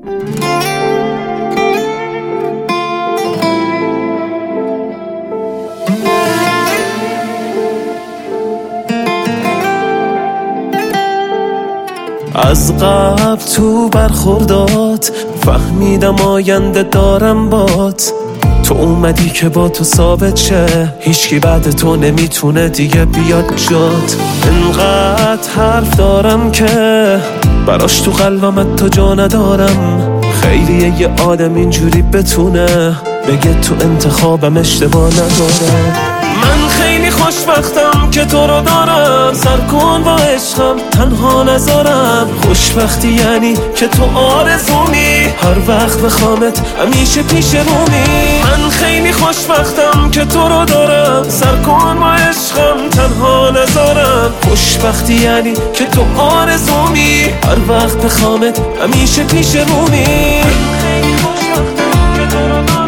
از قبل تو برخوردات فهمیدم آینده دارم بات. تو اومدی که با تو ثابت شه، هیچکی بعد تو نمیتونه دیگه بیاد جات. انقدر حرف دارم که براش تو قلبم تو جا ندارم. خیلیه یه آدم اینجوری بتونه بگه تو انتخابم اشتباه نداره. من خیلی خوشبختم که تو رو دارم، سر کن با عشقم تنها نذارم. خوشبختی یعنی که تو آرزومی، هر وقت بخوامت همیشه پیش رومی. من خیلی خوشبختم که تو رو دارم، سر کن با عشقم تنها نذارم. خوشبختی یعنی که تو آرزومی، هر وقت بخوامت همیشه پیش رومی. خیلی خوشبختم که تو رو دارم.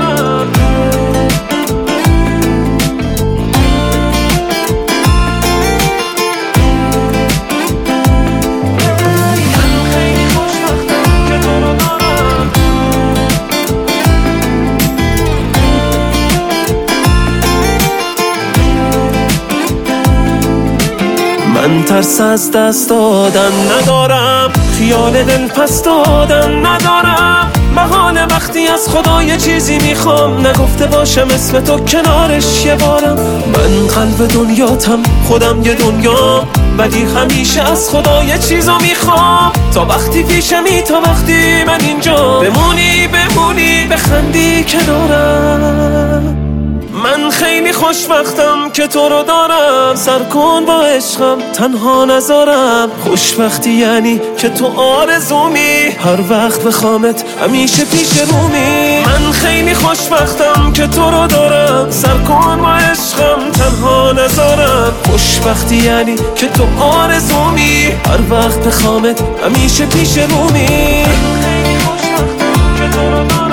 من ترس از دست دادن ندارم، خیال دل پس دادن ندارم. محال وقتی از خدا یه چیزی میخوام، نگفته باشم اسم تو کنارش یه بارم. من قلب دنیاتم، خودم یه دنیا، ولی همیشه از خدا یه چیزو میخوام. تا وقتی پیشمی، تا وقتی من اینجا، بمونی بخندی کنارم. من خیلی خوشبختم که تو رو دارم، سر کن با عشقم تنها نذارم. خوشبختی یعنی که تو آرزومی، هر وقت بخوامت همیشه پیش رومی. من خیلی خوشبختم که تو رو دارم، سر کن با عشقم تنها نذارم. خوشبختی یعنی که تو آرزومی، هر وقت بخوامت همیشه پیش رومی. من خیلی خوشبختم که تو رو دارم.